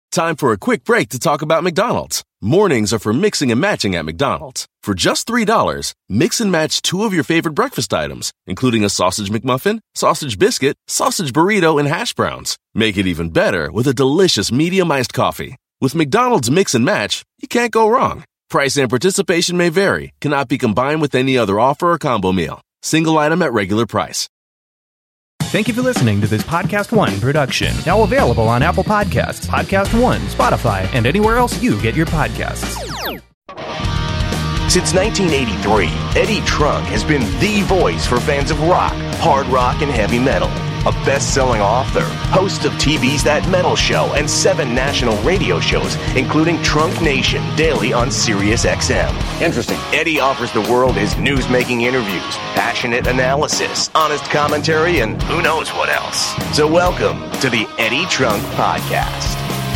Time for a quick break to talk about McDonald's. Mornings are for mixing and matching at McDonald's. For just $3, mix and match 2 of your favorite breakfast items, including a sausage McMuffin, sausage biscuit, sausage burrito, and hash browns. Make it even better with a delicious medium iced coffee. With McDonald's Mix and Match, you can't go wrong. Price and participation may vary, cannot be combined with any other offer or combo meal. Single item at regular price. Thank you for listening to this Podcast One production. Now available on Apple Podcasts, Podcast One, Spotify, and anywhere else you get your podcasts. Since 1983, Eddie Trunk has been the voice for fans of rock, hard rock, and heavy metal. A best-selling author, host of TV's That Metal Show and 7 national radio shows, including Trunk Nation, daily on SiriusXM. Interesting. Eddie offers the world his news-making interviews, passionate analysis, honest commentary, and who knows what else. So welcome to the Eddie Trunk Podcast.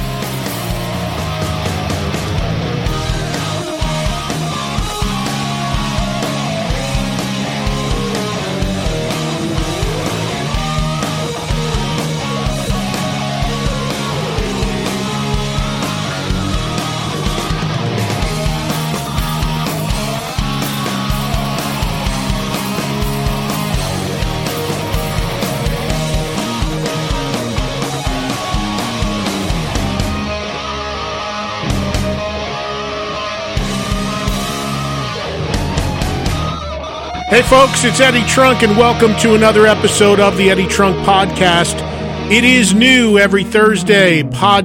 Hey folks, it's Eddie Trunk and welcome to another episode of the Eddie Trunk Podcast. It is new every Thursday,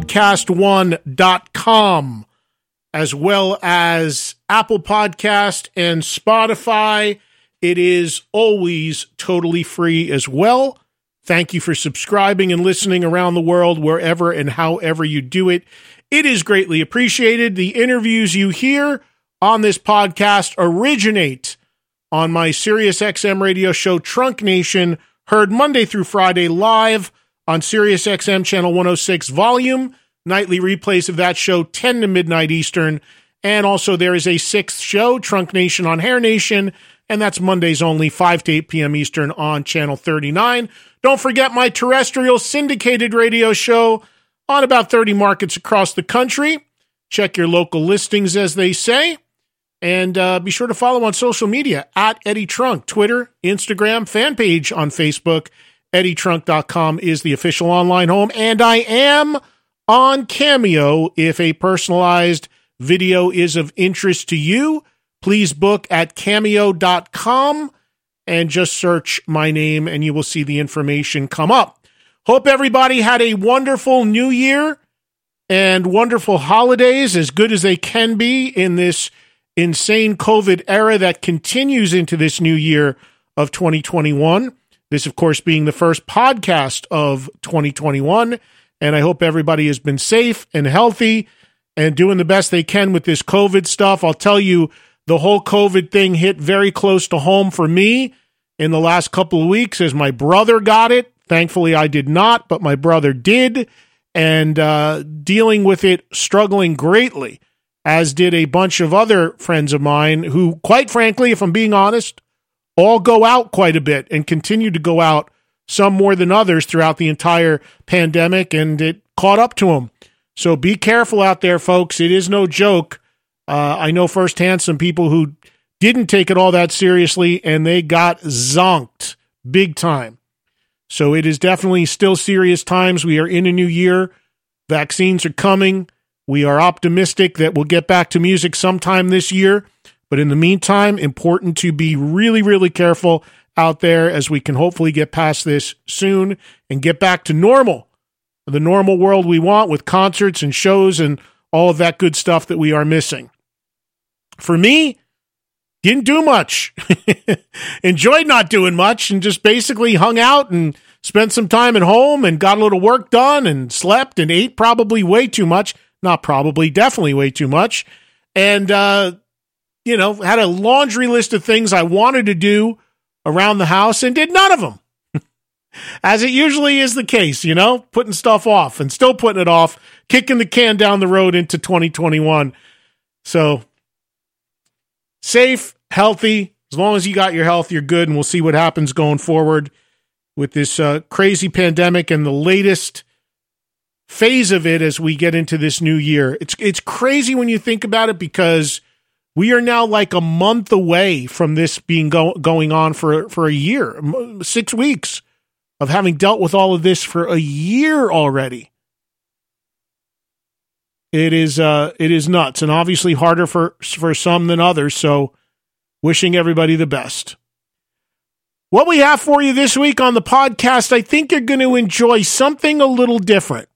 podcast1.com, as well as Apple Podcast and Spotify. It is always totally free as well. Thank you for subscribing and listening around the world, wherever and however you do it. It is greatly appreciated. The interviews you hear on this podcast originate on my SiriusXM radio show, Trunk Nation, heard Monday through Friday live on SiriusXM channel 106 volume, nightly replays of that show 10 to midnight Eastern, and also there is a 6th show, Trunk Nation on Hair Nation, and that's Mondays only, 5 to 8 p.m. Eastern on channel 39. Don't forget my terrestrial syndicated radio show on about 30 markets across the country. Check your local listings, as they say. And be sure to follow on social media at Eddie Trunk, Twitter, Instagram, fan page on Facebook. EddieTrunk.com is the official online home. And I am on Cameo. If a personalized video is of interest to you, please book at Cameo.com and just search my name and you will see the information come up. Hope everybody had a wonderful New Year and wonderful holidays, as good as they can be in this insane COVID era that continues into this new year of 2021. This, of course, being the first podcast of 2021. And I hope everybody has been safe and healthy and doing the best they can with this COVID stuff. I'll tell you, the whole COVID thing hit very close to home for me in the last couple of weeks as my brother got it. Thankfully, I did not, but my brother did. And dealing with it, struggling greatly, as did a bunch of other friends of mine who, quite frankly, if I'm being honest, all go out quite a bit and continue to go out, some more than others, throughout the entire pandemic, and it caught up to them. So be careful out there, folks. It is no joke. I know firsthand some people who didn't take it all that seriously, and they got zonked big time. So it is definitely still serious times. We are in a new year. Vaccines are coming. We are optimistic that we'll get back to music sometime this year. But in the meantime, important to be really, really careful out there as we can hopefully get past this soon and get back to normal, the normal world we want, with concerts and shows and all of that good stuff that we are missing. For me, didn't do much. Enjoyed not doing much and just basically hung out and spent some time at home and got a little work done and slept and ate probably way too much. Not probably, definitely way too much. And, had a laundry list of things I wanted to do around the house and did none of them. As it usually is the case, putting stuff off and still putting it off, kicking the can down the road into 2021. So, safe, healthy, as long as you got your health, you're good, and we'll see what happens going forward with this crazy pandemic and the latest phase of it as we get into this new year. It's crazy when you think about it, because we are now like a month away from this being going on for a year, 6 weeks of having dealt with all of this for a year already. It is nuts, and obviously harder for some than others. So wishing everybody the best. What we have for you this week on the podcast, I think you're going to enjoy something a little different.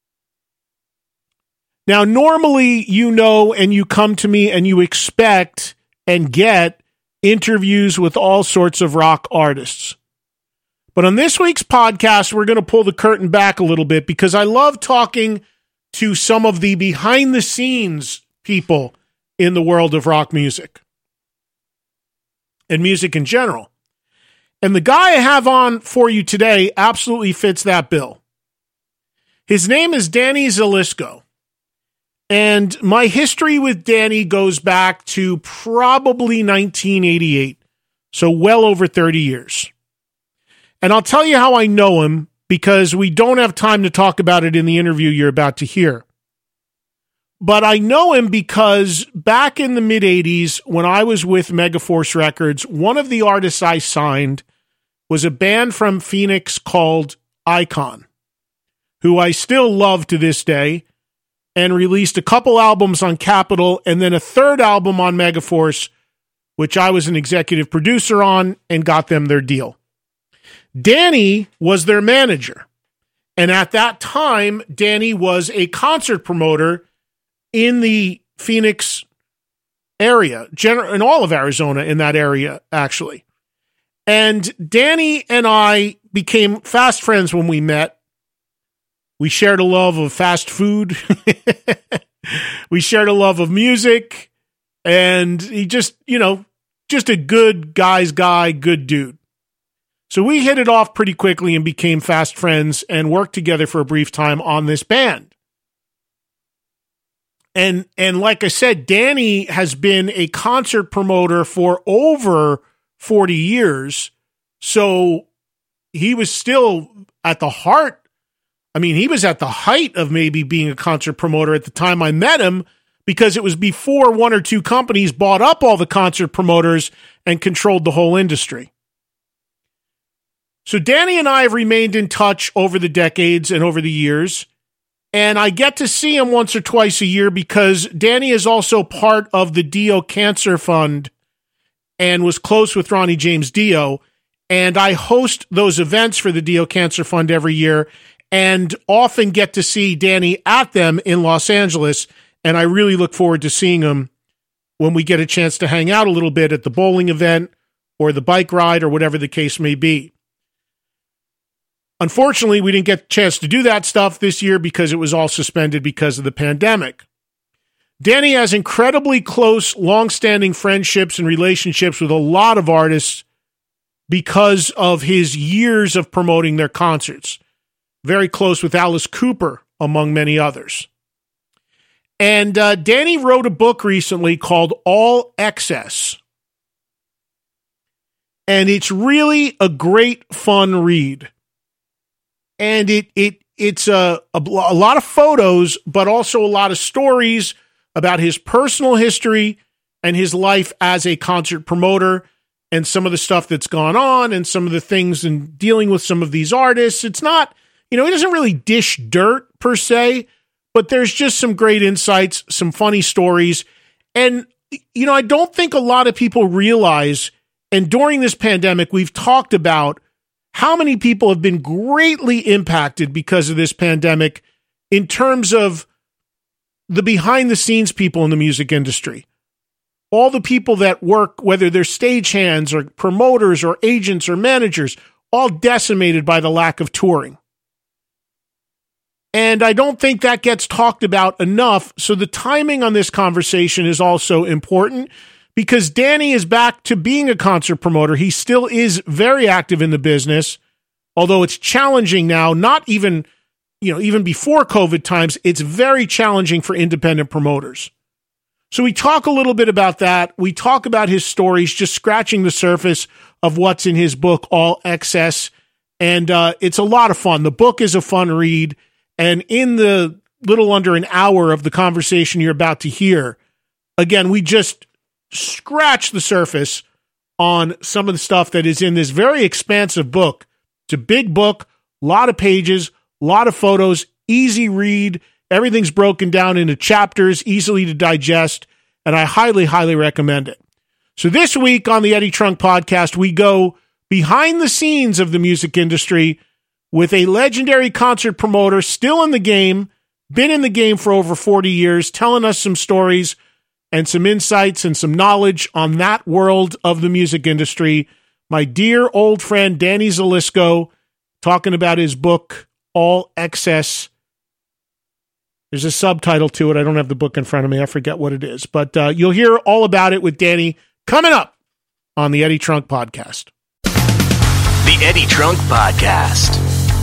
Now, normally, and you come to me and you expect and get interviews with all sorts of rock artists. But on this week's podcast, we're going to pull the curtain back a little bit, because I love talking to some of the behind-the-scenes people in the world of rock music and music in general. And the guy I have on for you today absolutely fits that bill. His name is Danny Zelisko. And my history with Danny goes back to probably 1988, so well over 30 years. And I'll tell you how I know him, because we don't have time to talk about it in the interview you're about to hear. But I know him because back in the mid-'80s, when I was with Megaforce Records, one of the artists I signed was a band from Phoenix called Icon, who I still love to this day, and released a couple albums on Capitol and then a third album on Megaforce, which I was an executive producer on, and got them their deal. Danny was their manager. And at that time, Danny was a concert promoter in the Phoenix area, in all of Arizona, in that area, actually. And Danny and I became fast friends when we met. We shared a love of fast food. We shared a love of music. And he just a good guy's guy, good dude. So we hit it off pretty quickly and became fast friends and worked together for a brief time on this band. And like I said, Danny has been a concert promoter for over 40 years. So he was still at the heart. I mean, he was at the height of maybe being a concert promoter at the time I met him, because it was before one or two companies bought up all the concert promoters and controlled the whole industry. So Danny and I have remained in touch over the decades and over the years, and I get to see him once or twice a year, because Danny is also part of the Dio Cancer Fund and was close with Ronnie James Dio, and I host those events for the Dio Cancer Fund every year, and often get to see Danny at them in Los Angeles, and I really look forward to seeing him when we get a chance to hang out a little bit at the bowling event or the bike ride or whatever the case may be. Unfortunately, we didn't get a chance to do that stuff this year because it was all suspended because of the pandemic. Danny has incredibly close, long-standing friendships and relationships with a lot of artists because of his years of promoting their concerts. Very close with Alice Cooper, among many others. And Danny wrote a book recently called All Excess. And it's really a great, fun read. And it's a lot of photos, but also a lot of stories about his personal history and his life as a concert promoter, and some of the stuff that's gone on and some of the things in dealing with some of these artists. It's not, he doesn't really dish dirt per se, but there's just some great insights, some funny stories. And, I don't think a lot of people realize, and during this pandemic, we've talked about how many people have been greatly impacted because of this pandemic in terms of the behind the scenes people in the music industry. All the people that work, whether they're stagehands or promoters or agents or managers, all decimated by the lack of touring. And I don't think that gets talked about enough. So the timing on this conversation is also important, because Danny is back to being a concert promoter. He still is very active in the business, although it's challenging now, not even, even before COVID times, it's very challenging for independent promoters. So we talk a little bit about that. We talk about his stories, just scratching the surface of what's in his book, All Excess. And it's a lot of fun. The book is a fun read. And in the little under an hour of the conversation you're about to hear, again, we just scratch the surface on some of the stuff that is in this very expansive book. It's a big book, a lot of pages, a lot of photos, easy read. Everything's broken down into chapters, easily to digest, and I highly, highly recommend it. So this week on the Eddie Trunk Podcast, we go behind the scenes of the music industry with a legendary concert promoter still in the game, been in the game for over 40 years, telling us some stories and some insights and some knowledge on that world of the music industry. My dear old friend, Danny Zelisko, talking about his book, All Excess. There's a subtitle to it. I don't have the book in front of me. I forget what it is. But you'll hear all about it with Danny coming up on the Eddie Trunk Podcast. The Eddie Trunk Podcast.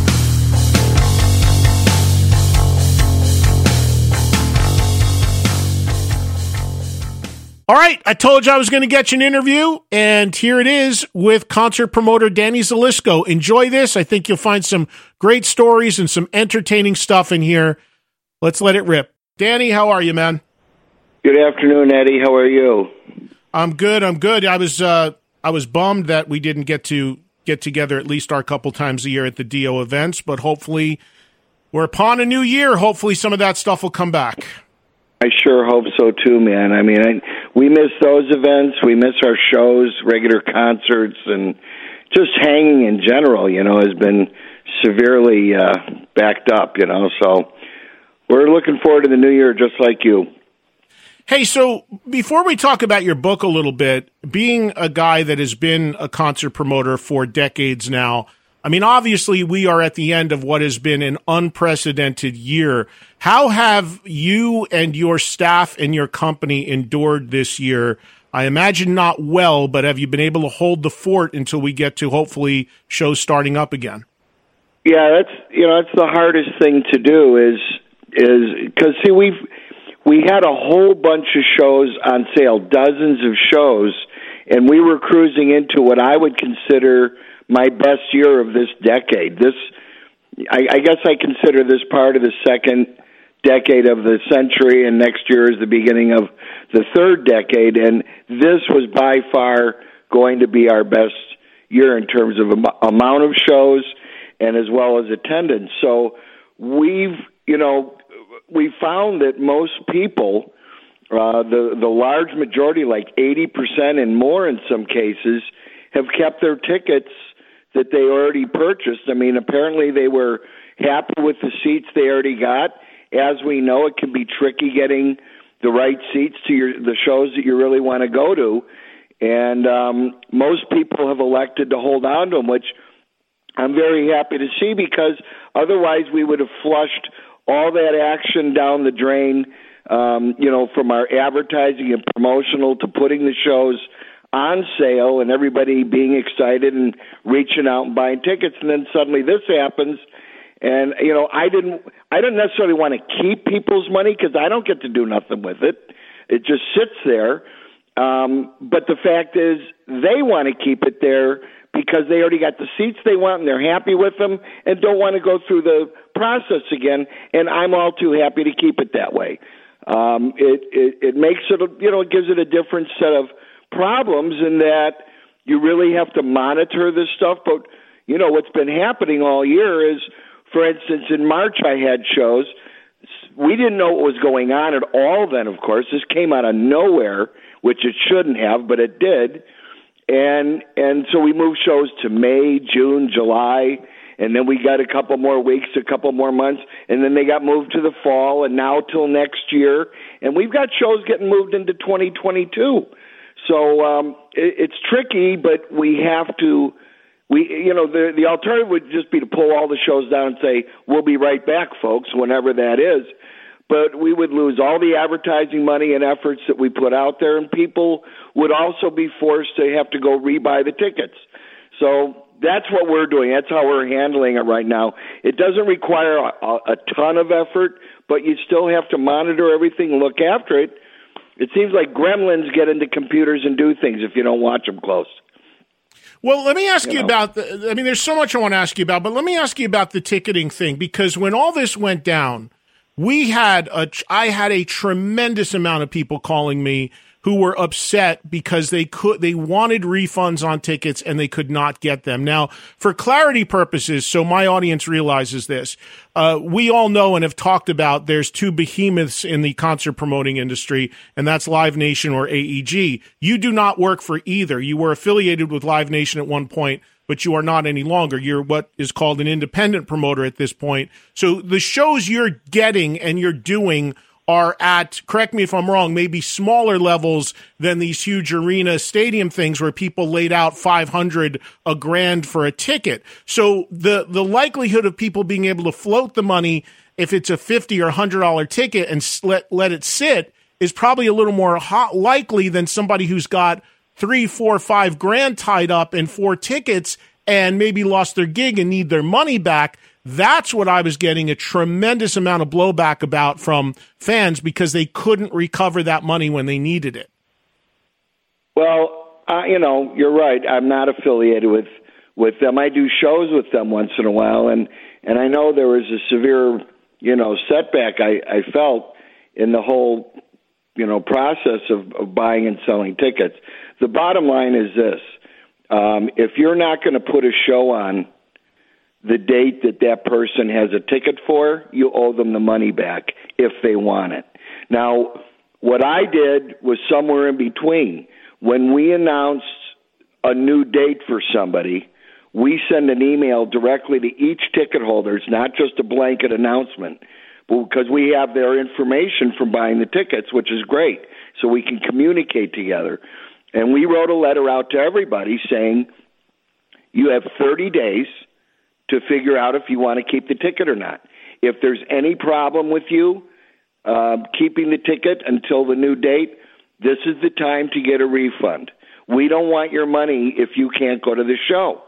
All right, I told you I was going to get you an interview, and here it is with concert promoter Danny Zelisko. Enjoy this. I think you'll find some great stories and some entertaining stuff in here. Let's let it rip. Danny, how are you, man? Good afternoon, Eddie. How are you? I'm good. I was bummed that we didn't get together at least our couple times a year at the DO events, but hopefully we're upon a new year. Hopefully some of that stuff will come back. I sure hope so too, man. I mean, we miss those events. We miss our shows, regular concerts, and just hanging in general, has been severely backed up, So we're looking forward to the new year just like you. Hey, so before we talk about your book a little bit, being a guy that has been a concert promoter for decades now, I mean, obviously we are at the end of what has been an unprecedented year. How have you and your staff and your company endured this year? I imagine not well, but have you been able to hold the fort until we get to hopefully shows starting up again? Yeah, that's the hardest thing to do is because we had a whole bunch of shows on sale, dozens of shows, and we were cruising into what I would consider my best year of this decade. I guess I consider this part of the second decade of the century, and next year is the beginning of the third decade, and this was by far going to be our best year in terms of amount of shows and as well as attendance. So we found that most people, the large majority, like 80% and more in some cases, have kept their tickets that they already purchased. I mean, apparently they were happy with the seats they already got. As we know, it can be tricky getting the right seats to the shows that you really want to go to. And most people have elected to hold on to them, which I'm very happy to see, because otherwise we would have flushed all that action down the drain, from our advertising and promotional to putting the shows on sale and everybody being excited and reaching out and buying tickets. And then suddenly this happens. And, I didn't necessarily want to keep people's money because I don't get to do nothing with it. It just sits there. But the fact is they want to keep it there because they already got the seats they want and they're happy with them and don't want to go through the process again. And I'm all too happy to keep it that way. It makes it, it gives it a different set of problems in that you really have to monitor this stuff. But, what's been happening all year is, for instance, in March I had shows. We didn't know what was going on at all then, of course. This came out of nowhere, which it shouldn't have, but it did. And so we moved shows to May, June, July, and then we got a couple more weeks, a couple more months, and then they got moved to the fall, and now till next year. And we've got shows getting moved into 2022. So it's tricky, but we have to. The alternative would just be to pull all the shows down and say, we'll be right back, folks, whenever that is. But we would lose all the advertising money and efforts that we put out there, and people would also be forced to have to go rebuy the tickets. So that's what we're doing. That's how we're handling it right now. It doesn't require a ton of effort, but you still have to monitor everything and look after it. It seems like gremlins get into computers and do things if you don't watch them close. Well, let me ask you about there's so much I want to ask you about, but let me ask you about the ticketing thing, because when all this went down, I had a tremendous amount of people calling me who were upset because they wanted refunds on tickets and they could not get them. Now, for clarity purposes, so my audience realizes this, we all know and have talked about there's two behemoths in the concert promoting industry, and that's Live Nation or AEG. You do not work for either. You were affiliated with Live Nation at one point, but you are not any longer. You're what is called an independent promoter at this point. So the shows you're getting and you're doing are at, correct me if I'm wrong, maybe smaller levels than these huge arena stadium things where people laid out $500, $1,000 for a ticket. So the likelihood of people being able to float the money, if it's a $50 or $100 ticket, and let it sit, is probably a little more likely than somebody who's got $3, $4, $5 tied up in 4 tickets and maybe lost their gig and need their money back. That's what I was getting a tremendous amount of blowback about from fans, because they couldn't recover that money when they needed it. Well, you're right. I'm not affiliated with them. I do shows with them once in a while, and I know there was a severe, setback I felt in the whole, process of buying and selling tickets. The bottom line is this. If you're not going to put a show on the date that person has a ticket for, you owe them the money back if they want it. Now, what I did was somewhere in between. When we announced a new date for somebody, we send an email directly to each ticket holder. It's not just a blanket announcement, because we have their information from buying the tickets, which is great, so we can communicate together. And we wrote a letter out to everybody saying, you have 30 days to figure out if you want to keep the ticket or not. If there's any problem with you keeping the ticket until the new date, this is the time to get a refund. We don't want your money if you can't go to the show.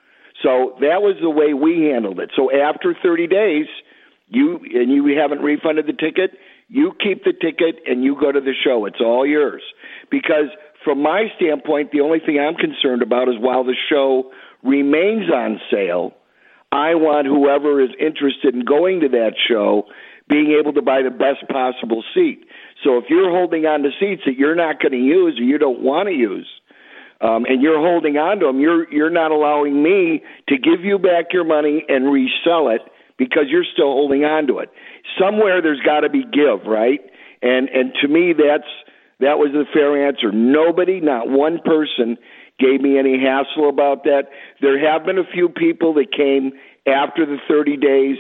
So that was the way we handled it. So after 30 days, you haven't refunded the ticket, you keep the ticket and you go to the show. It's all yours. Because from my standpoint, the only thing I'm concerned about is while the show remains on sale, I want whoever is interested in going to that show being able to buy the best possible seat. So if you're holding on to seats that you're not going to use or you don't want to use, and you're holding on to them, you're not allowing me to give you back your money and resell it because you're still holding on to it. Somewhere there's got to be give, right? And to me, that was the fair answer. Nobody, not one person, gave me any hassle about that. There have been a few people that came after the 30 days,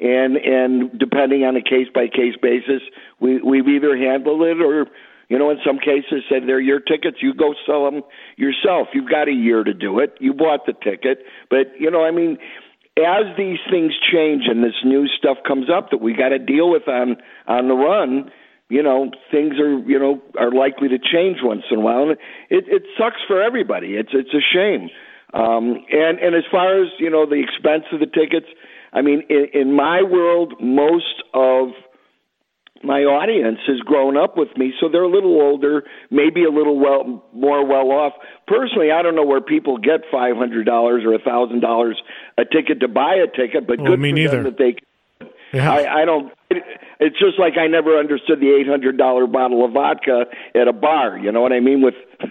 and depending on a case-by-case basis, we've either handled it or, in some cases said, they're your tickets, you go sell them yourself. You've got a year to do it. You bought the ticket. But, as these things change and this new stuff comes up that we got to deal with on the run, things are likely to change once in a while. And it sucks for everybody. It's a shame. And as far as, the expense of the tickets, in my world, most of my audience has grown up with me, so they're a little older, maybe a little more well off. Personally, I don't know where people get $500 or $1,000 a ticket to buy a ticket, but good me for neither. them that they. Yeah. I don't. It's just like I never understood the $800 bottle of vodka at a bar. You know what I mean?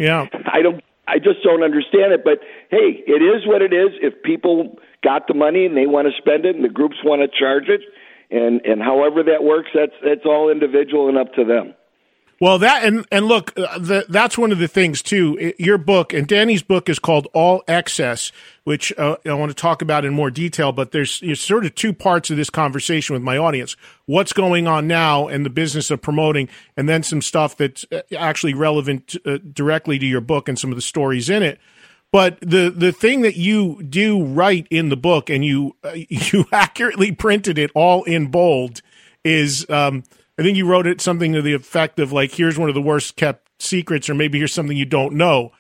I just don't understand it. But hey, it is what it is. If people got the money and they want to spend it, and the groups want to charge it, and however that works, that's all individual and up to them. Well, that and look, that's one of the things too. Your book and Danny's book is called All Excess, which I want to talk about in more detail. But there's sort of two parts of this conversation with my audience: what's going on now and the business of promoting, and then some stuff that's actually relevant directly to your book and some of the stories in it. But the thing that you do write in the book, and you accurately printed it all in bold, is I think you wrote it something to the effect of like, here's one of the worst kept secrets, or maybe here's something you don't know.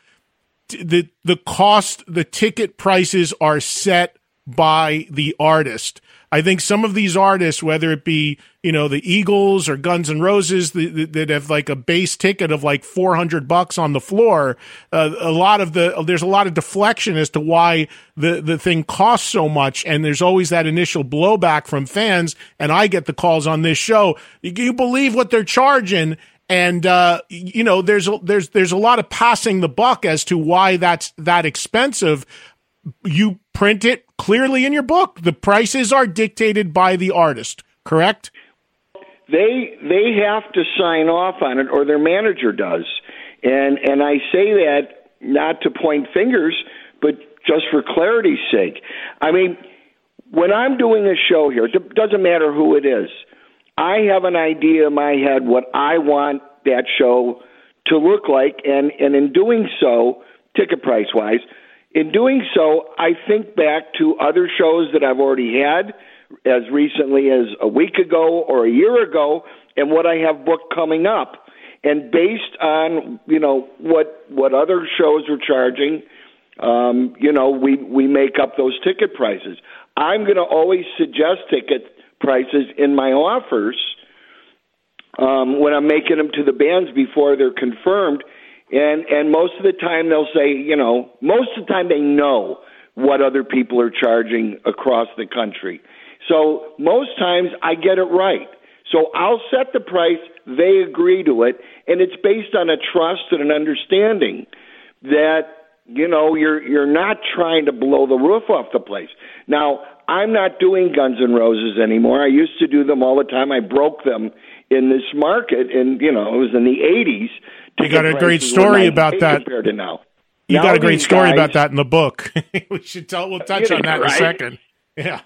The cost, the ticket prices are set by the artist. I think some of these artists, whether it be, the Eagles or Guns N' Roses that have like a base ticket of like $400 on the floor, there's a lot of deflection as to why the thing costs so much. And there's always that initial blowback from fans. And I get the calls on this show. You believe what they're charging? And, there's a lot of passing the buck as to why that's that expensive. You print it clearly in your book. The prices are dictated by the artist, correct? They have to sign off on it, or their manager does. And I say that not to point fingers, but just for clarity's sake. I mean, when I'm doing a show here, it doesn't matter who it is. I have an idea in my head what I want that show to look like, and in doing so, ticket price-wise, in doing so, I think back to other shows that I've already had as recently as a week ago or a year ago, and what I have booked coming up. And based on, what other shows are charging, we make up those ticket prices. I'm going to always suggest ticket prices in my offers when I'm making them to the bands before they're confirmed. And most of the time they'll say, most of the time they know what other people are charging across the country. So most times I get it right. So I'll set the price, they agree to it, and it's based on a trust and an understanding that, you're not trying to blow the roof off the place. Now, I'm not doing Guns N' Roses anymore. I used to do them all the time. I broke them in this market, and, it was in the 80s. You got a great story about that. Compared to now. You got a great story about that in the book. We'll touch on that in a second. Yeah.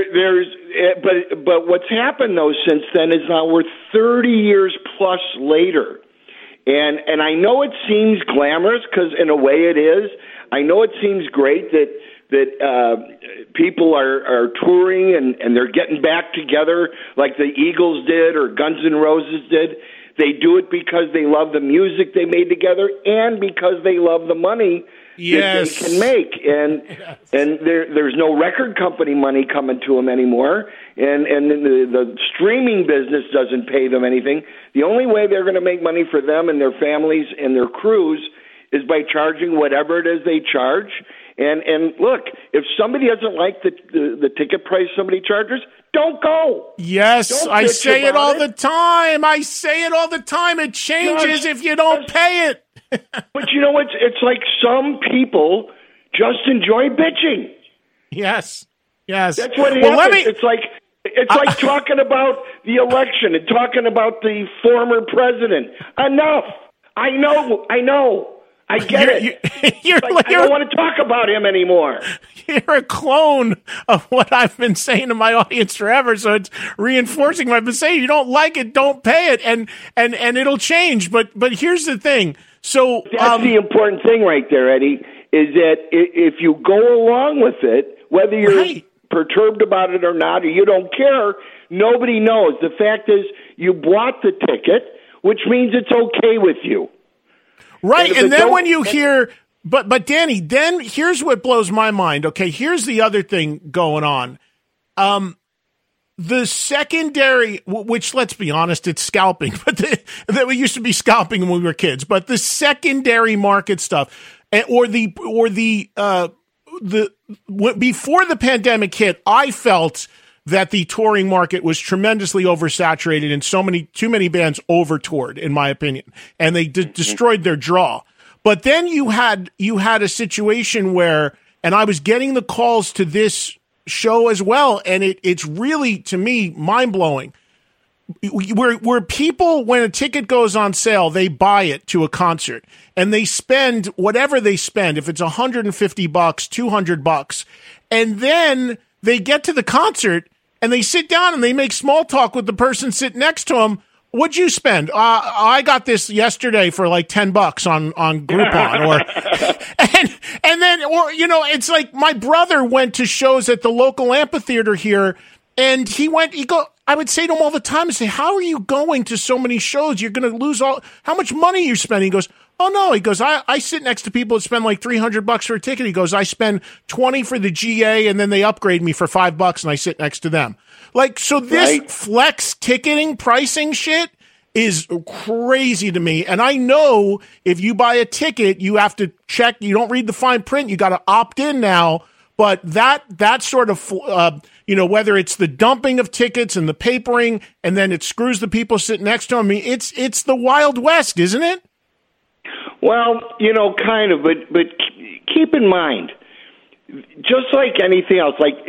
But what's happened though since then is now we're 30 years plus later, and I know it seems glamorous because in a way it is. I know it seems great that people are touring and they're getting back together like the Eagles did or Guns N' Roses did. They do it because they love the music they made together and because they love the money that they can make. And there's no record company money coming to them anymore. And the streaming business doesn't pay them anything. The only way they're going to make money for them and their families and their crews is by charging whatever it is they charge. And look, if somebody doesn't like the ticket price somebody charges, don't go. Yes, I say it all the time. It changes if you don't pay it. But it's like some people just enjoy bitching. Yes. That's what happens. It's like talking about the election and talking about the former president. Enough. I know. I get it. I don't want to talk about him anymore. You're a clone of what I've been saying to my audience forever, so it's reinforcing what I've been saying. You don't like it, don't pay it, and it'll change. But here's the thing. So that's the important thing right there, Eddie, is that if you go along with it, whether you're perturbed about it or not, or you don't care, nobody knows. The fact is you bought the ticket, which means it's okay with you. Right, and then when you hear, but Danny, then here's what blows my mind. Okay, here's the other thing going on. The secondary, which let's be honest, it's scalping, but that we used to be scalping when we were kids. But the secondary market stuff, or the before the pandemic hit, I felt that the touring market was tremendously oversaturated and too many bands over-toured, in my opinion, and they destroyed their draw. But then you had a situation where, and I was getting the calls to this show as well, and it's really, to me, mind-blowing. Where people, when a ticket goes on sale, they buy it to a concert, and they spend whatever they spend, if it's $150, $200, and then they get to the concert, and they sit down and they make small talk with the person sitting next to them. What'd you spend? I got this yesterday for like $10 on Groupon, and then it's like my brother went to shows at the local amphitheater here, and I would say to him all the time, I say, how are you going to so many shows? You're going to lose how much money you're spending? He goes, Oh, no. He goes, I sit next to people that spend like $300 for a ticket. He goes, I spend $20 for the GA, and then they upgrade me for $5, and I sit next to them. Like, so this flex ticketing pricing shit is crazy to me. And I know if you buy a ticket, you have to check. You don't read the fine print. You got to opt in now. But that sort of, whether it's the dumping of tickets and the papering, and then it screws the people sitting next to them. I mean, it's the Wild West, isn't it? Well, kind of, but keep in mind, just like anything else, like,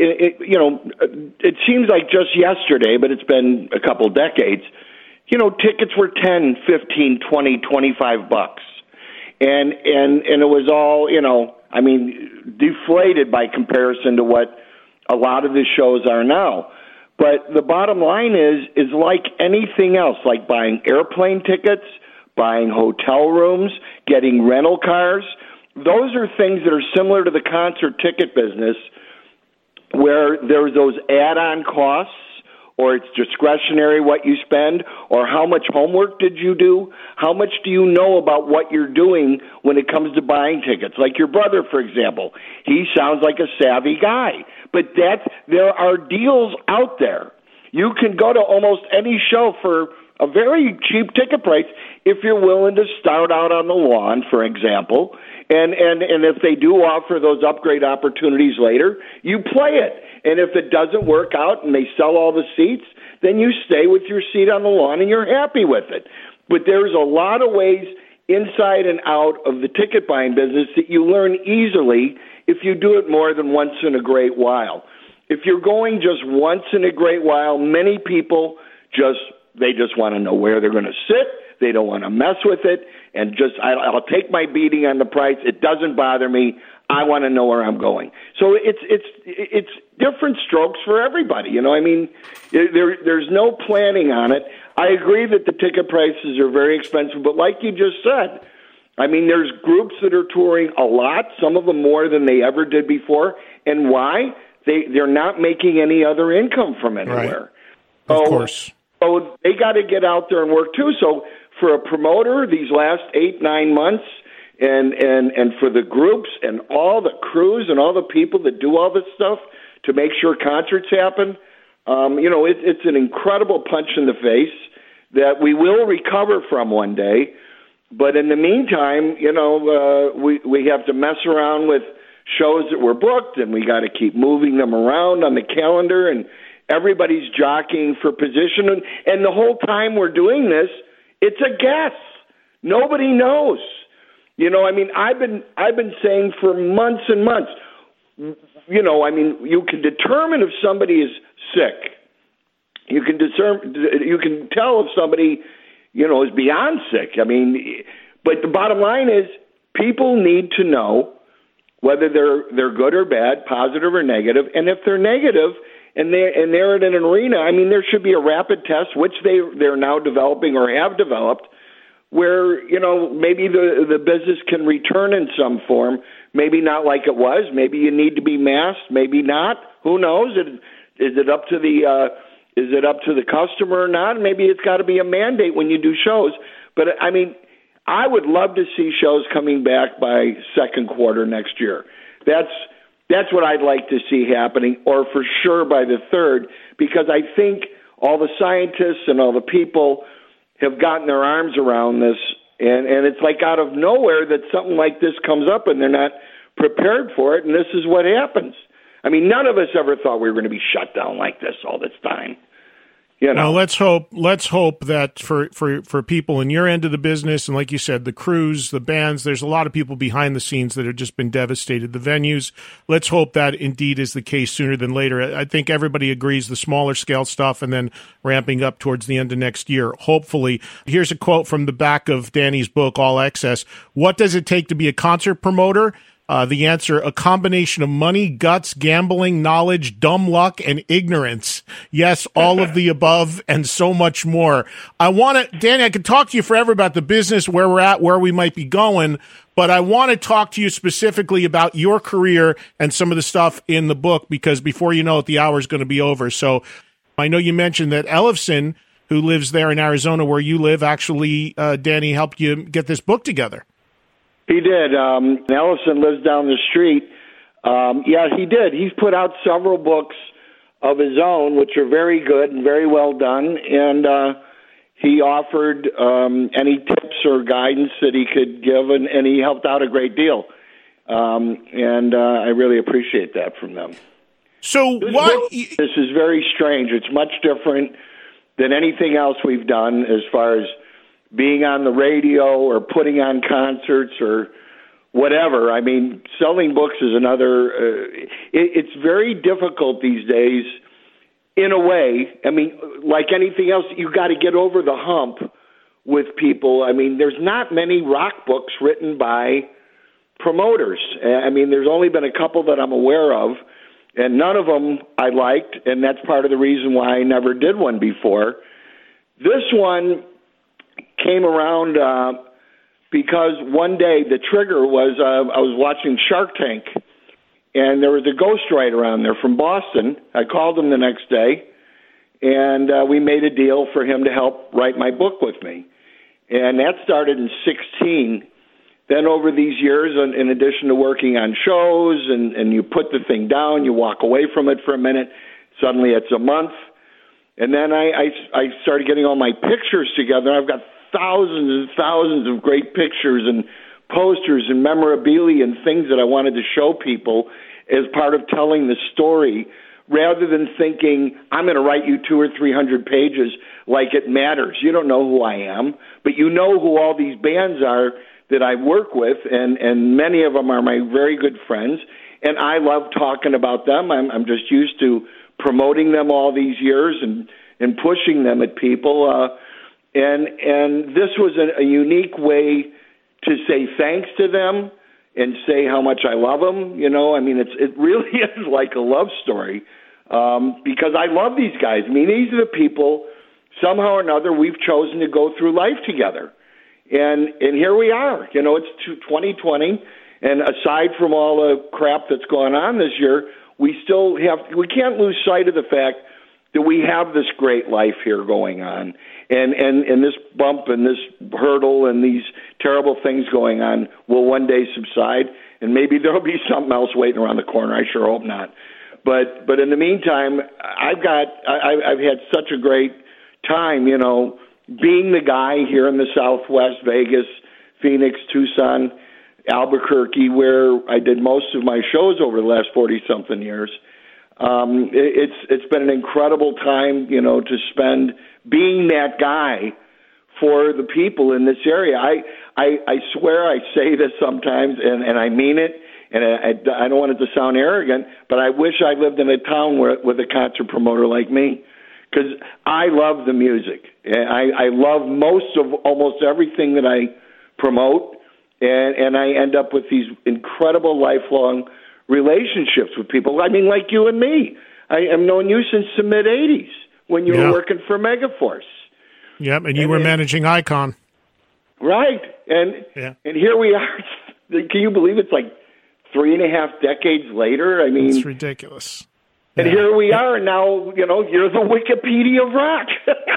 it seems like just yesterday, but it's been a couple decades, tickets were $10, $15, $20, $25. And it was all, deflated by comparison to what a lot of the shows are now. But the bottom line is like anything else, like buying airplane tickets, buying hotel rooms, getting rental cars. Those are things that are similar to the concert ticket business, where there's those add-on costs, or it's discretionary what you spend, or how much homework did you do? How much do you know about what you're doing when it comes to buying tickets? Like your brother, for example. He sounds like a savvy guy. But there are deals out there. You can go to almost any show for a very cheap ticket price if you're willing to start out on the lawn, for example. And if they do offer those upgrade opportunities later, you play it. And if it doesn't work out and they sell all the seats, then you stay with your seat on the lawn and you're happy with it. But there's a lot of ways inside and out of the ticket buying business that you learn easily if you do it more than once in a great while. If you're going just once in a great while, many people just want to know where they're going to sit. They don't want to mess with it. And I'll take my beating on the price. It doesn't bother me. I want to know where I'm going. So it's different strokes for everybody. There's no planning on it. I agree that the ticket prices are very expensive, but like you just said, there's groups that are touring a lot, some of them more than they ever did before. And why? They're not making any other income from anywhere. Right. Of course. So they got to get out there and work too. So for a promoter, these last 8-9 months, and for the groups and all the crews and all the people that do all this stuff to make sure concerts happen, it's an incredible punch in the face that we will recover from one day. But in the meantime, we have to mess around with shows that were booked, and we got to keep moving them around on the calendar, and everybody's jockeying for position. And the whole time we're doing this, it's a guess. Nobody knows. I've been saying for months and months, you can determine if somebody is sick. You can tell if somebody, is beyond sick. But the bottom line is people need to know whether they're good or bad, positive or negative. And if they're negative and they're in an arena, there should be a rapid test, which they're now developing or have developed, where, maybe the business can return in some form, maybe not like it was. Maybe you need to be masked, maybe not. Who knows? Is it up to the customer or not? Maybe it's got to be a mandate when you do shows. But, I would love to see shows coming back by second quarter next year. That's what I'd like to see happening, or for sure by the third, because I think all the scientists and all the people have gotten their arms around this, and it's like out of nowhere that something like this comes up and they're not prepared for it, and this is what happens. None of us ever thought we were going to be shut down like this all this time. Now let's hope that for people in your end of the business, and like you said, the crews, the bands, there's a lot of people behind the scenes that have just been devastated. The venues, let's hope that indeed is the case sooner than later. I think everybody agrees the smaller scale stuff and then ramping up towards the end of next year, hopefully. Here's a quote from the back of Danny's book, All Access. What does it take to be a concert promoter? The answer, a combination of money, guts, gambling, knowledge, dumb luck, and ignorance. Yes, all of the above and so much more. Danny, I could talk to you forever about the business, where we're at, where we might be going, but I want to talk to you specifically about your career and some of the stuff in the book, because before you know it, the hour is going to be over. So I know you mentioned that Ellefson, who lives there in Arizona where you live, actually, Danny, helped you get this book together. He did. Ellison lives down the street. Yeah, he did. He's put out several books of his own, which are very good and very well done. And he offered any tips or guidance that he could give, and he helped out a great deal. And I really appreciate that from them. So This is very strange. It's much different than anything else we've done as far as being on the radio or putting on concerts or whatever. I mean, selling books is another. It's very difficult these days, in a way. I mean, like anything else, you got to get over the hump with people. I mean, there's not many rock books written by promoters. I mean, there's only been a couple that I'm aware of, and none of them I liked, and that's part of the reason why I never did one before. This one came around because one day the trigger was I was watching Shark Tank, and there was a ghostwriter on there from Boston. I called him the next day, and we made a deal for him to help write my book with me. And that started in 2016. Then over these years, in addition to working on shows, and you put the thing down, you walk away from it for a minute, suddenly it's a month. And then I started getting all my pictures together. I've got thousands and thousands of great pictures and posters and memorabilia and things that I wanted to show people as part of telling the story, rather than thinking, I'm going to write you 200 or 300 pages like it matters. You don't know who I am, but you know who all these bands are that I work with, and many of them are my very good friends, and I love talking about them. I'm just used to promoting them all these years and pushing them at people. And this was a unique way to say thanks to them and say how much I love them. You know, I mean, it really is like a love story because I love these guys. I mean, these are the people, somehow or another, we've chosen to go through life together. And here we are. You know, it's 2020, and aside from all the crap that's going on this year, we can't lose sight of the fact that we have this great life here going on, and this bump and this hurdle and these terrible things going on will one day subside, and maybe there'll be something else waiting around the corner. I sure hope not. But in the meantime, I've had such a great time, you know, being the guy here in the Southwest, Vegas, Phoenix, Tucson, Albuquerque, where I did most of my shows over the last 40-something years. It's been an incredible time, you know, to spend being that guy for the people in this area. I swear I say this sometimes, and I mean it, and I don't want it to sound arrogant, but I wish I lived in a town with a concert promoter like me, because I love the music. I love most of almost everything that I promote, and I end up with these incredible lifelong relationships with people. I mean, like you and me. I have known you since the mid-'80s when you were working for Megaforce. Yep, and you were managing Icon. Right, and here we are. Can you believe it's like 3.5 decades later? I mean, it's ridiculous. And here we are now. You know, you're the Wikipedia of rock.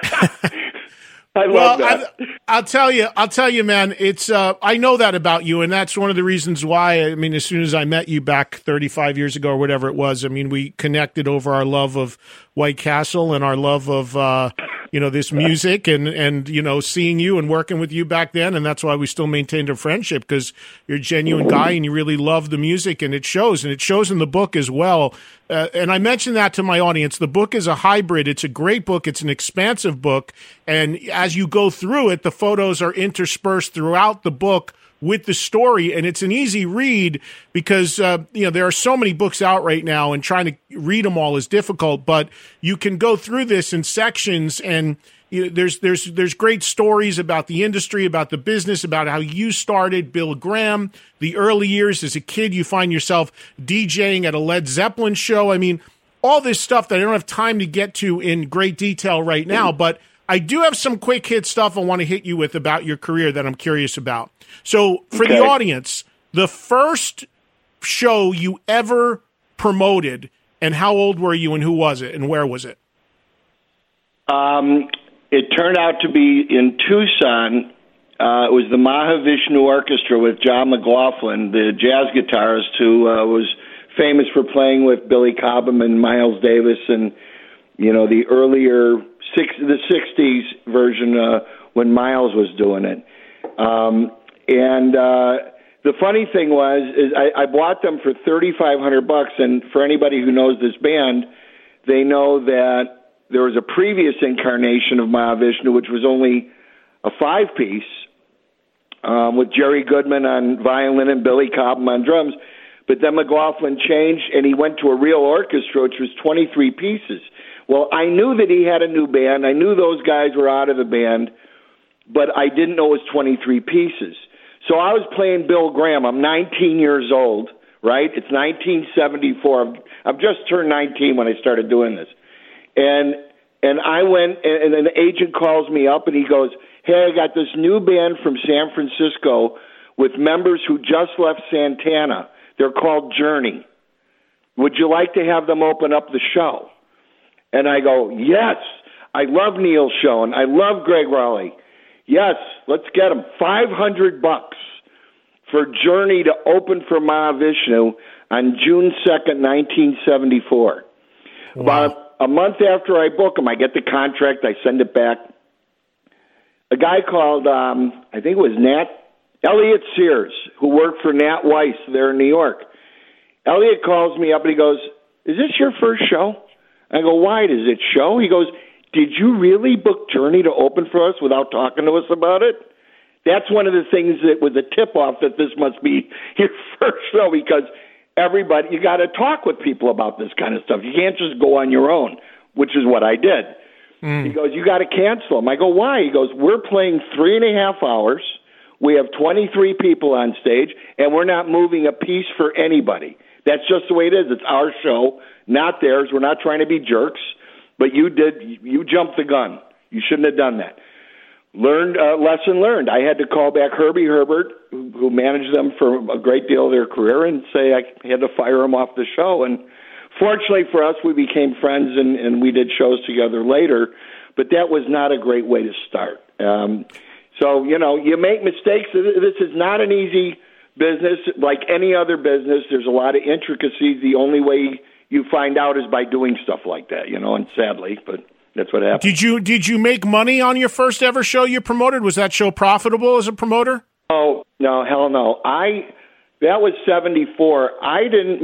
I love that. I'll tell you, man. It's I know that about you, and that's one of the reasons why. I mean, as soon as I met you back 35 years ago or whatever it was, I mean, we connected over our love of White Castle and our love of this music and you know, seeing you and working with you back then, and that's why we still maintained a friendship, because you're a genuine guy and you really love the music, and it shows in the book as well. And I mentioned that to my audience. The book is a hybrid. It's a great book. It's an expansive book, and as you go through it, the photos are interspersed throughout the book with the story, and it's an easy read because there are so many books out right now, and trying to read them all is difficult. But you can go through this in sections, and there's great stories about the industry, about the business, about how you started, Bill Graham, the early years as a kid. You find yourself DJing at a Led Zeppelin show. I mean, all this stuff that I don't have time to get to in great detail right now, but I do have some quick hit stuff I want to hit you with about your career that I'm curious about. So for the audience, the first show you ever promoted, and how old were you, and who was it, and where was it? It turned out to be in Tucson. it was the Mahavishnu Orchestra with John McLaughlin, the jazz guitarist who was famous for playing with Billy Cobham and Miles Davis, and the earlier the '60s version when Miles was doing it. The funny thing is I bought them for $3,500, and for anybody who knows this band, they know that there was a previous incarnation of Mahavishnu, which was only a 5-piece, with Jerry Goodman on violin and Billy Cobham on drums. But then McLaughlin changed, and he went to a real orchestra, which was 23 pieces. Well, I knew that he had a new band. I knew those guys were out of the band, but I didn't know it was 23 pieces. So I was playing Bill Graham. I'm 19 years old, right? It's 1974. I've just turned 19 when I started doing this. And I went, and then the agent calls me up, and he goes, "Hey, I got this new band from San Francisco with members who just left Santana. They're called Journey. Would you like to have them open up the show?" And I go, "Yes, I love Neil Schoen. I love Greg Raleigh. Yes, let's get them. $500 for Journey to open for Mahavishnu on June 2nd, 1974. Wow. About a month after I book them, I get the contract, I send it back. A guy called, I think it was Elliot Sears, who worked for Nat Weiss there in New York. Elliot calls me up and he goes, "Is this your first show?" I go, "Why? Is it show?" He goes, "Did you really book Journey to open for us without talking to us about it?" That's one of the things that was a tip-off that this must be your first show, because everybody, you got to talk with people about this kind of stuff. You can't just go on your own, which is what I did. He goes, "You got to cancel them." I go, "Why?" He goes, "We're playing 3.5 hours. We have 23 people on stage, and we're not moving a piece for anybody. That's just the way it is. It's our show, not theirs. We're not trying to be jerks. But you jumped the gun. You shouldn't have done that." Lesson learned. I had to call back Herbie Herbert, who managed them for a great deal of their career, and say I had to fire him off the show. And fortunately for us, we became friends, and we did shows together later. But that was not a great way to start. So, you make mistakes. This is not an easy business. Like any other business, there's a lot of intricacies. The only way you find out is by doing stuff like that, and sadly, but that's what happened. Did you make money on your first ever show you promoted? Was that show profitable as a promoter? Oh, no, hell no. That was 74. I didn't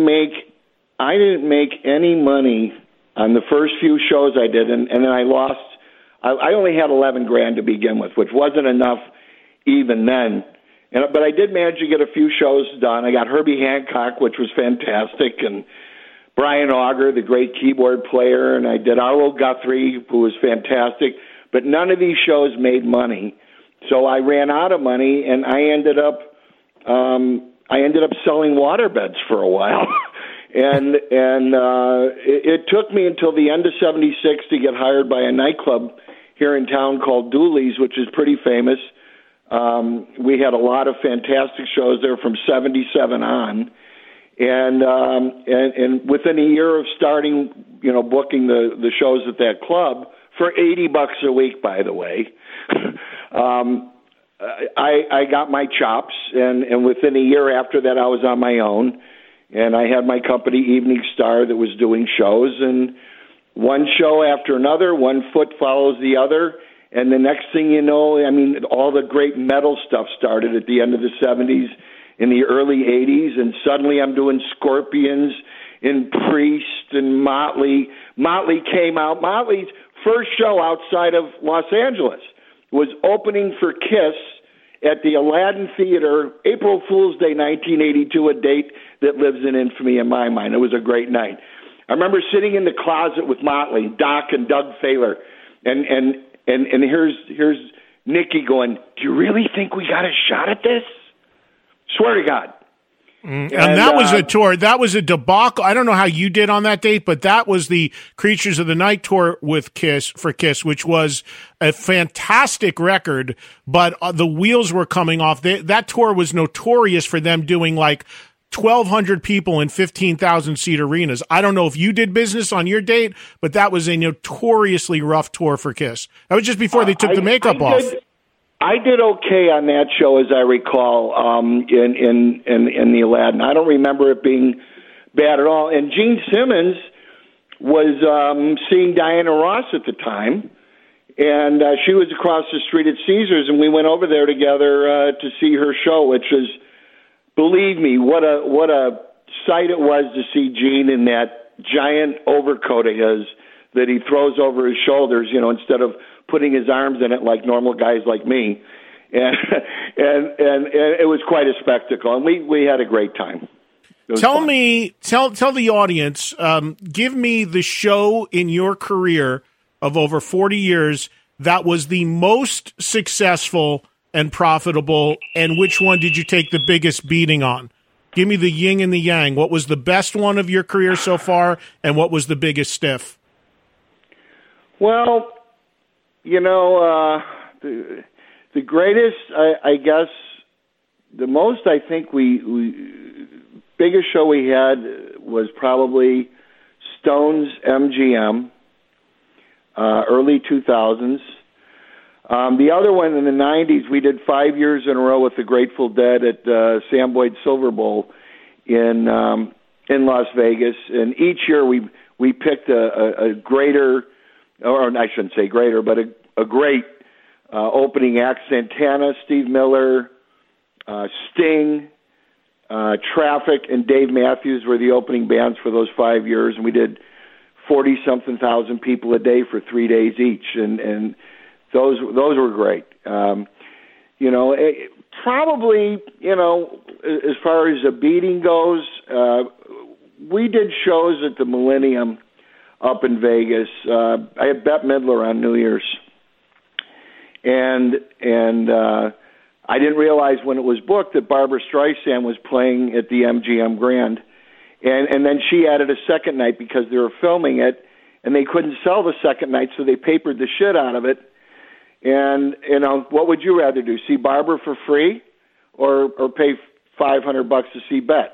make any money on the first few shows I did, and then I lost. I only had $11,000 to begin with, which wasn't enough even then. But I did manage to get a few shows done. I got Herbie Hancock, which was fantastic, and Brian Auger, the great keyboard player, and I did Arlo Guthrie, who was fantastic. But none of these shows made money, so I ran out of money, and I ended up selling waterbeds for a while. and it took me until the end of '76 to get hired by a nightclub here in town called Dooley's, which is pretty famous. We had a lot of fantastic shows there from '77 on. And within a year of starting, booking the shows at that club for $80 a week, by the way, I got my chops, and within a year after that, I was on my own, and I had my company Evening Star that was doing shows, and one show after another, one foot follows the other, and the next thing you know, all the great metal stuff started at the end of the '70s. In the early 80s, and suddenly I'm doing Scorpions and Priest and Motley. Motley came out. Motley's first show outside of Los Angeles was opening for Kiss at the Aladdin Theater, April Fool's Day, 1982, a date that lives in infamy in my mind. It was a great night. I remember sitting in the closet with Motley, Doc and Doug Thaler, and here's Nicky going, "Do you really think we got a shot at this?" Swear to God. And that was a tour. That was a debacle. I don't know how you did on that date, but that was the Creatures of the Night tour with Kiss, which was a fantastic record, but the wheels were coming off. That tour was notorious for them doing like 1,200 people in 15,000 seat arenas. I don't know if you did business on your date, but that was a notoriously rough tour for Kiss. That was just before they took the makeup off. I did okay on that show, as I recall, in the Aladdin. I don't remember it being bad at all. And Gene Simmons was seeing Diana Ross at the time, and she was across the street at Caesars, and we went over there together to see her show, which was, believe me, what a sight it was to see Gene in that giant overcoat of his that he throws over his shoulders, instead of putting his arms in it like normal guys like me, and it was quite a spectacle, and we had a great time. Tell the audience, give me the show in your career of over 40 years that was the most successful and profitable, and which one did you take the biggest beating on? Give me the yin and the yang. What was the best one of your career so far, and what was the biggest stiff? Well, the greatest, I guess, the most I think biggest show we had was probably Stones MGM, early 2000s. The other one in the 90s, we did 5 years in a row with the Grateful Dead at Sam Boyd Silver Bowl in Las Vegas, and each year we picked a greater, or I shouldn't say greater, but a great opening act. Santana, Steve Miller, Sting, Traffic, and Dave Matthews were the opening bands for those 5 years, and we did 40-something thousand people a day for 3 days each, and those were great. Probably, as far as a beating goes, we did shows at the Millennium up in Vegas. I had Bette Midler on New Year's, and I didn't realize when it was booked that Barbra Streisand was playing at the MGM Grand, and then she added a second night because they were filming it, and they couldn't sell the second night, so they papered the shit out of it. And what would you rather do? See Barbara for free, or pay $500 to see Bette?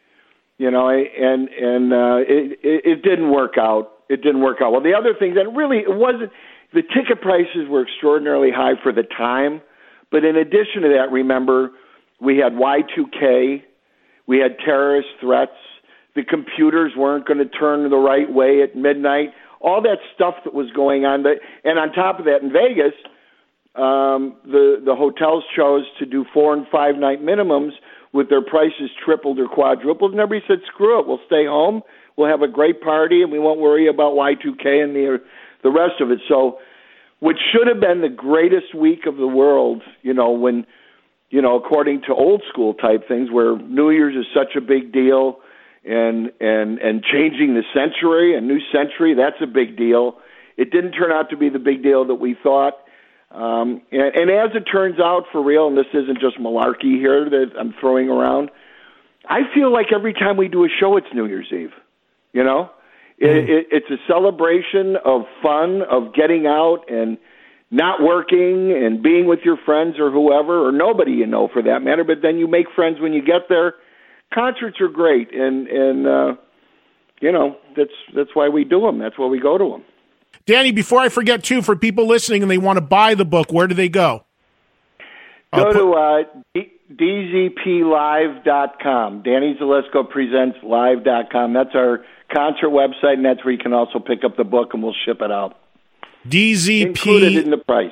It didn't work out. It didn't work out. Well, the other thing that really it wasn't. The ticket prices were extraordinarily high for the time, but in addition to that, remember we had Y2K, we had terrorist threats. The computers weren't going to turn the right way at midnight. All that stuff that was going on, and on top of that, in Vegas, the hotels chose to do 4 and 5 night minimums with their prices tripled or quadrupled, and everybody said, "Screw it, we'll stay home, we'll have a great party, and we won't worry about Y2K and the rest of it." So, what should have been the greatest week of the world, when, according to old school type things, where New Year's is such a big deal. And changing the century, a new century, that's a big deal. It didn't turn out to be the big deal that we thought. And as it turns out, for real, and this isn't just malarkey here that I'm throwing around, I feel like every time we do a show, it's New Year's Eve. It's a celebration of fun, of getting out and not working and being with your friends or whoever, or nobody for that matter, but then you make friends when you get there. Concerts are great, and that's why we do them. That's why we go to them. Danny, before I forget, too, for people listening and they want to buy the book, where do they go? Go to DZPLive.com. Danny Zelisko Presents Live.com. That's our concert website, and that's where you can also pick up the book, and we'll ship it out. Included in the price.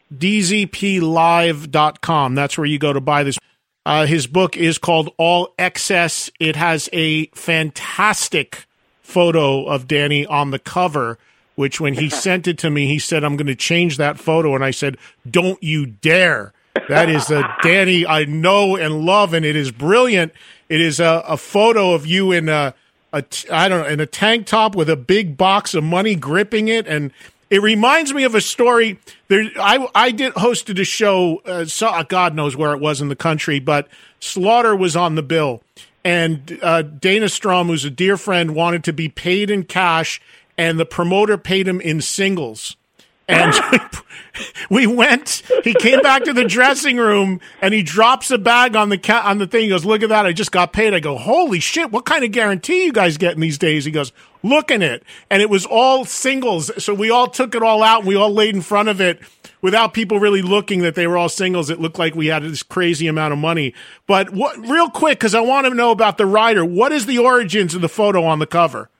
DZPLive.com. That's where you go to buy this. His book is called All Excess. It has a fantastic photo of Danny on the cover, which when he sent it to me, he said, "I'm going to change that photo." And I said, "Don't you dare." That is a Danny I know and love, and it is brilliant. It is a photo of you in in a tank top with a big box of money gripping it, and it reminds me of a story. I hosted a show, God knows where it was in the country, but Slaughter was on the bill. And Dana Strum, who's a dear friend, wanted to be paid in cash, and the promoter paid him in singles. And we went. He came back to the dressing room, and he drops a bag on the thing. He goes, "Look at that! I just got paid." I go, "Holy shit! What kind of guarantee you guys getting these days?" He goes, "Look in it," and it was all singles. So we all took it all out, and we all laid in front of it without people really looking that they were all singles, it looked like we had this crazy amount of money. But real quick, because I want to know about the rider, what is the origins of the photo on the cover?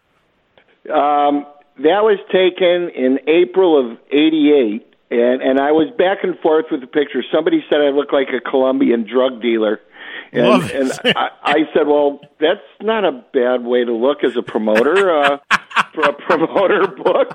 That was taken in April of '88, and I was back and forth with the picture. Somebody said I look like a Colombian drug dealer. And I said, well, that's not a bad way to look as a promoter for a promoter book.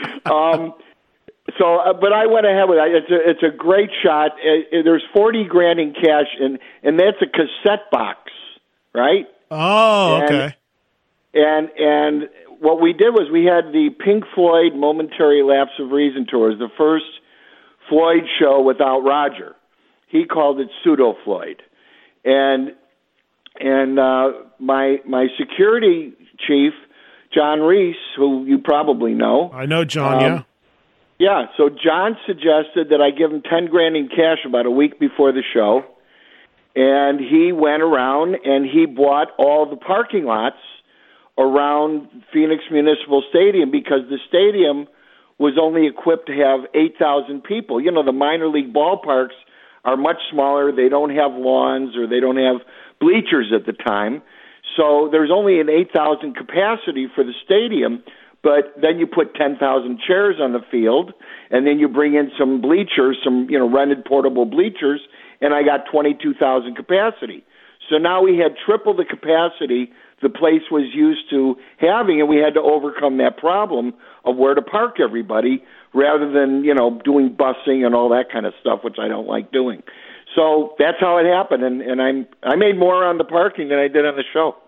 But I went ahead with it. It's a great shot. There's $40,000 in cash, and that's a cassette box, right? Oh, okay. And what we did was we had the Pink Floyd Momentary Lapse of Reason tour. It was the first Floyd show without Roger. He called it Pseudo Floyd. And my security chief, John Reese, who you probably know. I know John, yeah. Yeah, so John suggested that I give him $10,000 in cash about a week before the show, and he went around and he bought all the parking lots around Phoenix Municipal Stadium because the stadium was only equipped to have 8,000 people. You know, the minor league ballparks are much smaller. They don't have lawns or they don't have bleachers at the time. So there's only an 8,000 capacity for the stadium, but then you put 10,000 chairs on the field, and then you bring in some bleachers, some rented portable bleachers, and I got 22,000 capacity. So now we had triple the capacity the place was used to having, and we had to overcome that problem of where to park everybody rather than, doing busing and all that kind of stuff, which I don't like doing. So that's how it happened, and I made more on the parking than I did on the show.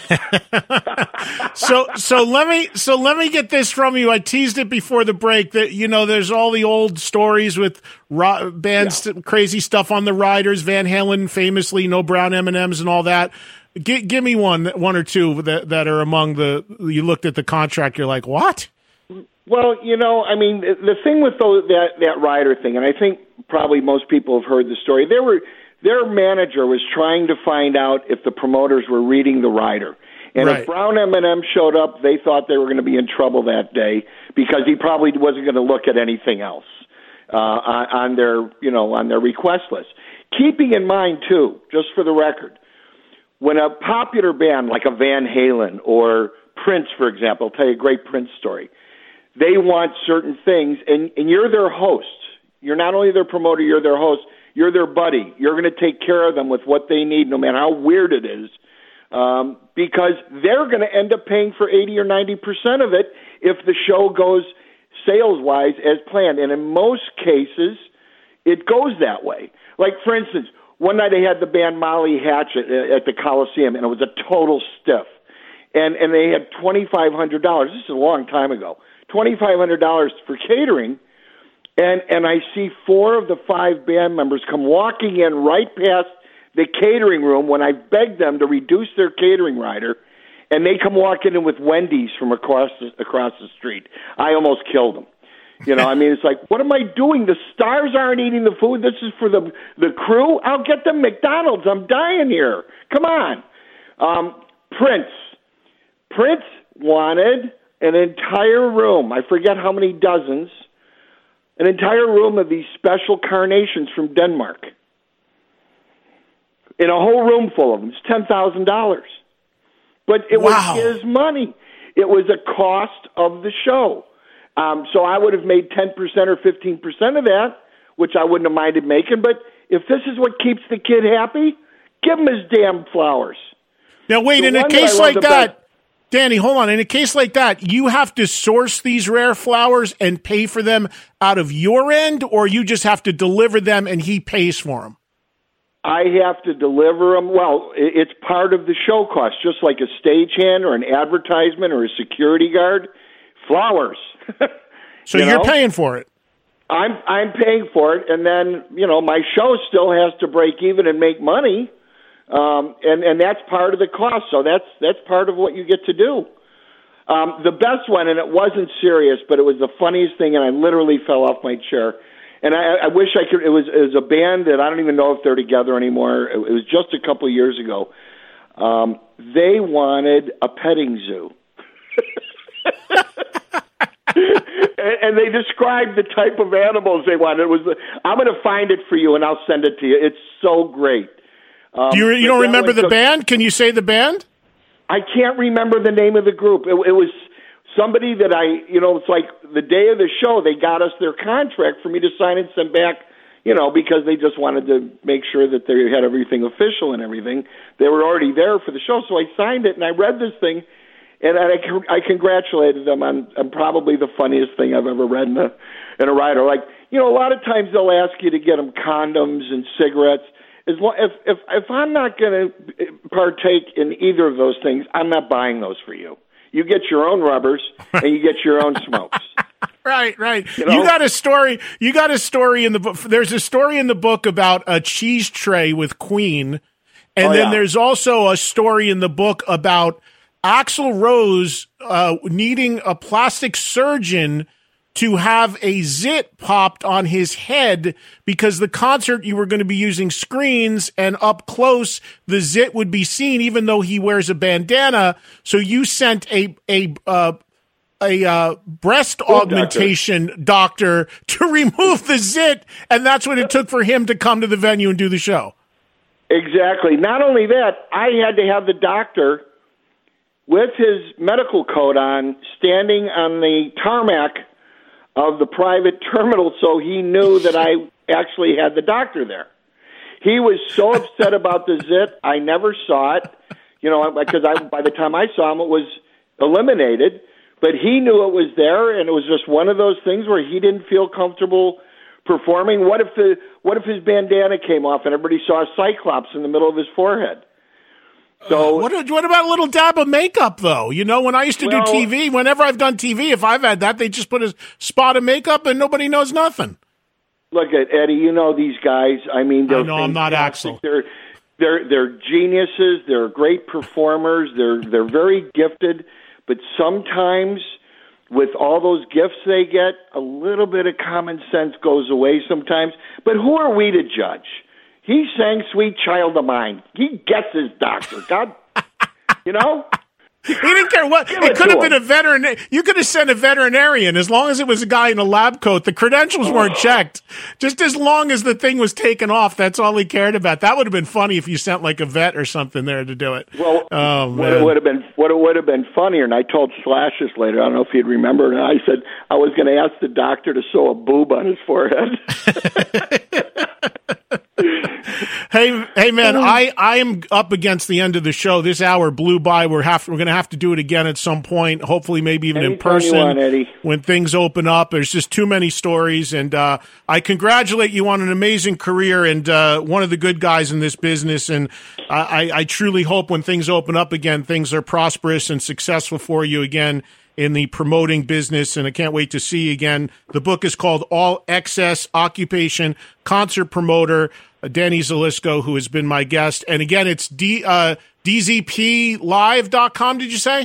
So let me get this from you. I teased it before the break that there's all the old stories with bands, crazy stuff on the riders. Van Halen famously, no brown M&Ms and all that. Give me one or two that are among you looked at the contract, you're like, what? Well, the thing with that rider thing, and I think probably most people have heard the story, their manager was trying to find out if the promoters were reading the rider. And right. If Brown M&M showed up, they thought they were going to be in trouble that day because he probably wasn't going to look at anything else on their request list. Keeping in mind, too, just for the record, when a popular band like a Van Halen or Prince, for example, I'll tell you a great Prince story, they want certain things, and you're their host. You're not only their promoter, you're their host. You're their buddy. You're going to take care of them with what they need, no matter how weird it is, because they're going to end up paying for 80 or 90% of it if the show goes sales-wise as planned. And in most cases, it goes that way. Like, for instance, one night they had the band Molly Hatch at the Coliseum, and it was a total stiff. And they had $2,500. This is a long time ago. $2,500 for catering. And I see 4 of the 5 band members come walking in right past the catering room when I begged them to reduce their catering rider, and they come walking in with Wendy's from across the street. I almost killed them. It's like, what am I doing? The stars aren't eating the food. This is for the crew. I'll get them McDonald's. I'm dying here. Come on. Prince wanted an entire room. I forget how many dozens. An entire room of these special carnations from Denmark. In a whole room full of them. It's $10,000. But it was his money. It was a cost of the show. So I would have made 10% or 15% of that, which I wouldn't have minded making. But if this is what keeps the kid happy, give him his damn flowers. Now, wait, in a case like that, Danny, hold on. In a case like that, you have to source these rare flowers and pay for them out of your end, or you just have to deliver them and he pays for them? I have to deliver them. Well, it's part of the show cost, just like a stagehand or an advertisement or a security guard. Flowers. So you're paying for it? I'm paying for it, and then, my show still has to break even and make money. And that's part of the cost. So that's part of what you get to do. The best one, and it wasn't serious, but it was the funniest thing, and I literally fell off my chair. And I wish I could. It was a band that I don't even know if they're together anymore. It was just a couple of years ago. They wanted a petting zoo. And they described the type of animals they wanted. I'm going to find it for you, and I'll send it to you. It's so great. You don't remember the band? Can you say the band? I can't remember the name of the group. It was somebody that it's like the day of the show, they got us their contract for me to sign and send back, because they just wanted to make sure that they had everything official and everything. They were already there for the show, so I signed it, and I read this thing, and I congratulated them on probably the funniest thing I've ever read in a writer. Like, a lot of times they'll ask you to get them condoms and cigarettes. If I'm not going to partake in either of those things, I'm not buying those for you. You get your own rubbers and you get your own smokes. Right. You got a story in the book. There's a story in the book about a cheese tray with Queen. And then there's also a story in the book about Axl Rose needing a plastic surgeon to have a zit popped on his head because the concert you were going to be using screens and up close the zit would be seen even though he wears a bandana. So you sent a breast augmentation doctor to remove the zit, and that's what it took for him to come to the venue and do the show. Exactly. Not only that, I had to have the doctor with his medical coat on standing on the tarmac of the private terminal so he knew that I actually had the doctor there. He was so upset about the zit, I never saw it, because by the time I saw him, it was eliminated. But he knew it was there, and it was just one of those things where he didn't feel comfortable performing. What if his bandana came off and everybody saw a cyclops in the middle of his forehead? So what about a little dab of makeup, though? When I used to do TV, whenever I've done TV, if I've had that, they just put a spot of makeup and nobody knows nothing. Look at Eddie. These guys. I mean, they're I'm not Axl. They're geniuses. They're great performers. They're very gifted. But sometimes, with all those gifts they get, a little bit of common sense goes away sometimes. But who are we to judge? He sang "Sweet Child of Mine." He gets his doctor. God, He didn't care what. It could have been a veterinarian. You could have sent a veterinarian as long as it was a guy in a lab coat. The credentials weren't checked. Just as long as the thing was taken off, that's all he cared about. That would have been funny if you sent like a vet or something there to do it. Well, what would have been funnier, and I told Slash this later. I don't know if he'd remember. And I said I was going to ask the doctor to sew a boob on his forehead. Hey, man! I am up against the end of the show. This hour blew by. We're going to have to do it again at some point. Hopefully, maybe even in person when things open up. There's just too many stories, and I congratulate you on an amazing career and one of the good guys in this business. And I truly hope when things open up again, things are prosperous and successful for you again in the promoting business, and I can't wait to see you again. The book is called All Excess Occupation, Concert Promoter, Danny Zelisko, who has been my guest. And again, it's dzplive.com, did you say?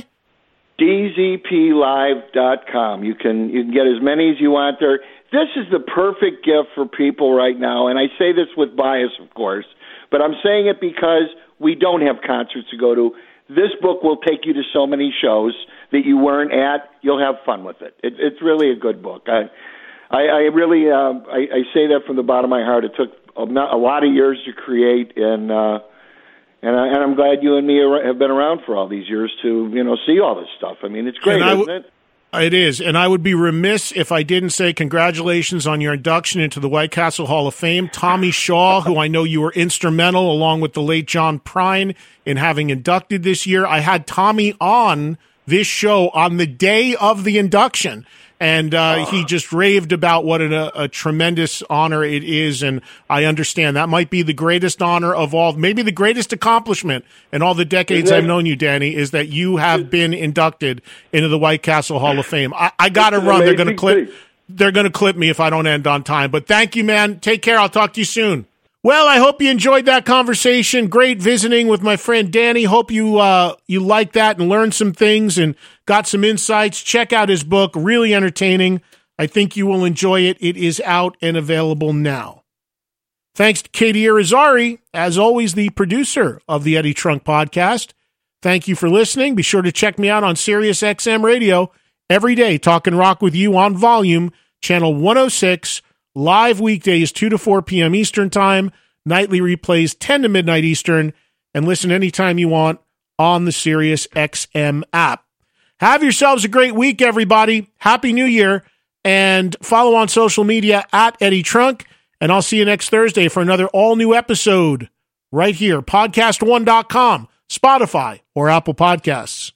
dzplive.com. You can get as many as you want there. This is the perfect gift for people right now, and I say this with bias, of course, but I'm saying it because we don't have concerts to go to. This book will take you to so many shows that you weren't at. You'll have fun with it. It's really a good book. I really say that from the bottom of my heart. It took a lot of years to create, and I'm glad you and me have been around for all these years to see all this stuff. I mean, it's great, isn't it? It is, and I would be remiss if I didn't say congratulations on your induction into the White Castle Hall of Fame. Tommy Shaw, who I know you were instrumental, along with the late John Prine, in having inducted this year. I had Tommy on this show on the day of the induction, and he just raved about what a tremendous honor it is, and I understand that might be the greatest honor of all, maybe the greatest accomplishment in all the decades I've known you, Danny, is that you have been inducted into the White Castle Hall of Fame. I got to run. They're going to clip me if I don't end on time, but thank you, man. Take care. I'll talk to you soon. Well, I hope you enjoyed that conversation. Great visiting with my friend Danny. Hope you liked that and learned some things and got some insights. Check out his book. Really entertaining. I think you will enjoy it. It is out and available now. Thanks to Katie Irizarry, as always, the producer of the Eddie Trunk Podcast. Thank you for listening. Be sure to check me out on Sirius XM Radio, every day, Talkin' Rock with you on Volume, channel 106, live weekdays 2 to 4 p.m. Eastern Time, nightly replays 10 to midnight Eastern, and listen anytime you want on the Sirius XM app. Have yourselves a great week, everybody. Happy New Year, and follow on social media at Eddie Trunk, and I'll see you next Thursday for another all-new episode right here, podcast1.com, Spotify, or Apple Podcasts.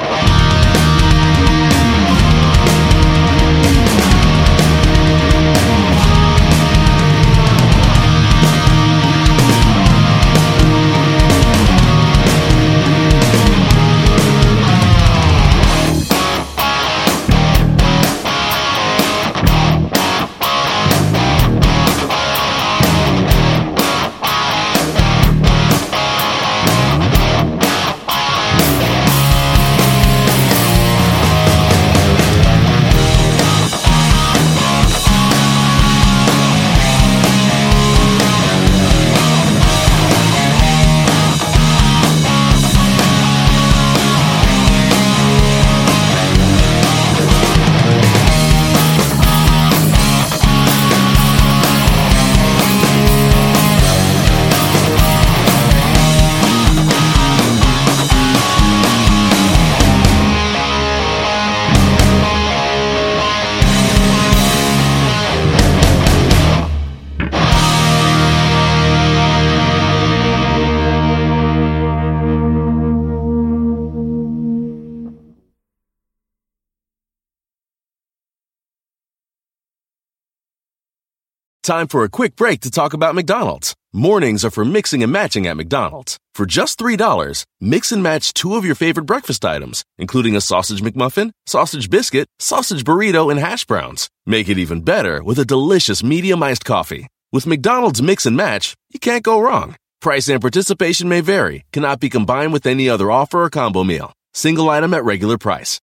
Time for a quick break to talk about McDonald's. Mornings are for mixing and matching at McDonald's. For just $3, mix and match 2 of your favorite breakfast items, including a sausage McMuffin, sausage biscuit, sausage burrito, and hash browns. Make it even better with a delicious medium iced coffee. With McDonald's Mix and Match, you can't go wrong. Price and participation may vary, cannot be combined with any other offer or combo meal. Single item at regular price.